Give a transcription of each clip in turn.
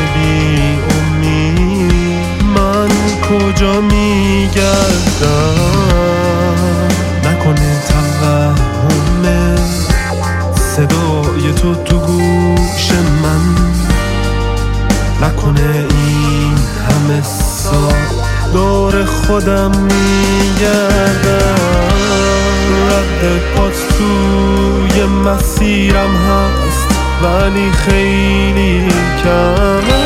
بی امید من کجا میگردم؟ نکنه توهمه صدای تو گوش من، نکنه این همه سال دور خودم میگردم. رد پات توی مسیرم هست ولی خیلی کمه.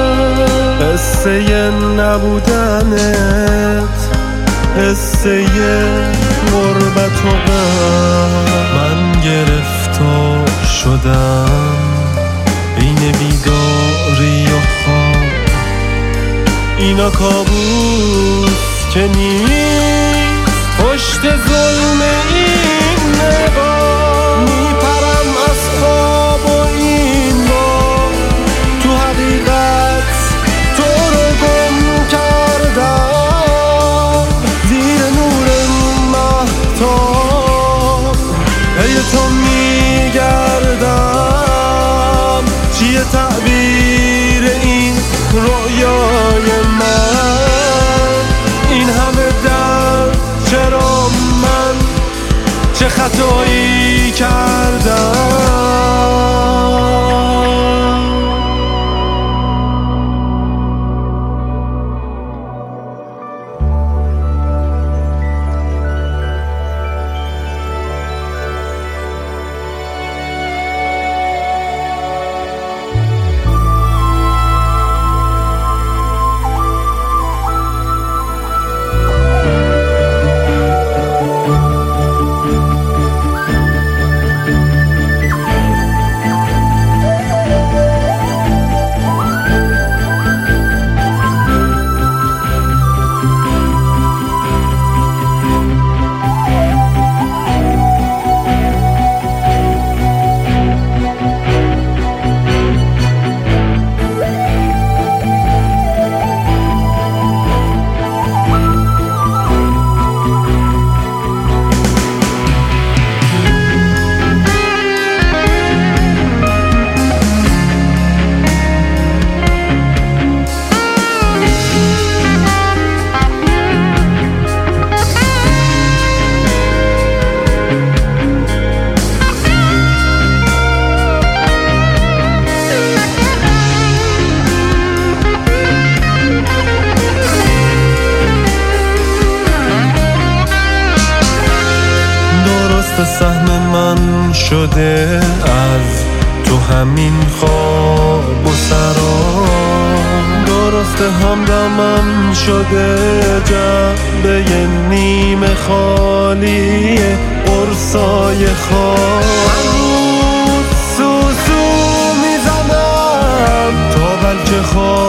قصه نبودنت، قصه غربت و غم. من گرفتار شدم بین بیداری و خواب. اینا کابوس که نیست پشت ظلم این نگاه. میپرم از خواب و این بار تو حقیقت تو رو گم کردم. زیر نور مهتاب پی تو میگردم. چیه تعبیر این رویای من؟ این همه درد چرا؟ من چه خطایی کردم؟ سهم من شده از تو همین خواب و سرام. درسته همدمم شده جعبه نیمه خالی قرصای خواب. هنوز سوسو میزنم تا بلکه خواب